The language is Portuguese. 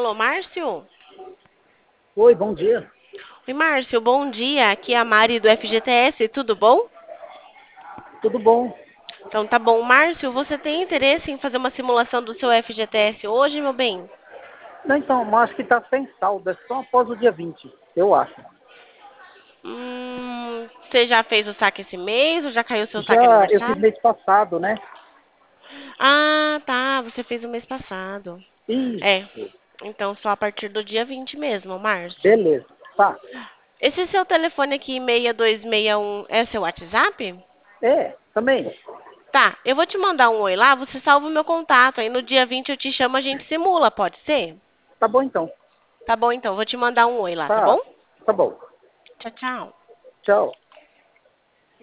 Alô, Márcio? Oi, bom dia. Oi, Márcio, bom dia. Aqui é a Mari do FGTS, tudo bom? Tudo bom? Então tá bom. Márcio, você tem interesse em fazer uma simulação do seu FGTS hoje, meu bem? Não, então, mas acho que está sem saldo, é só após o dia 20, eu acho. Você já fez o saque esse mês ou já caiu o seu saque Já eu fiz aniversário? mês passado, né? Ah, tá. Você fez o mês passado. É. Isso, Então só a partir do dia 20 mesmo, Márcio. beleza. Tá. Esse seu telefone aqui, 6261, é seu WhatsApp? Também. Tá, eu vou te mandar um oi lá, você salva o meu contato. Aí no dia 20 eu te chamo, a gente simula, pode ser? Tá bom então. Tá bom, então, vou te mandar um oi lá, tá bom? Tá bom. Tchau, tchau. Tchau.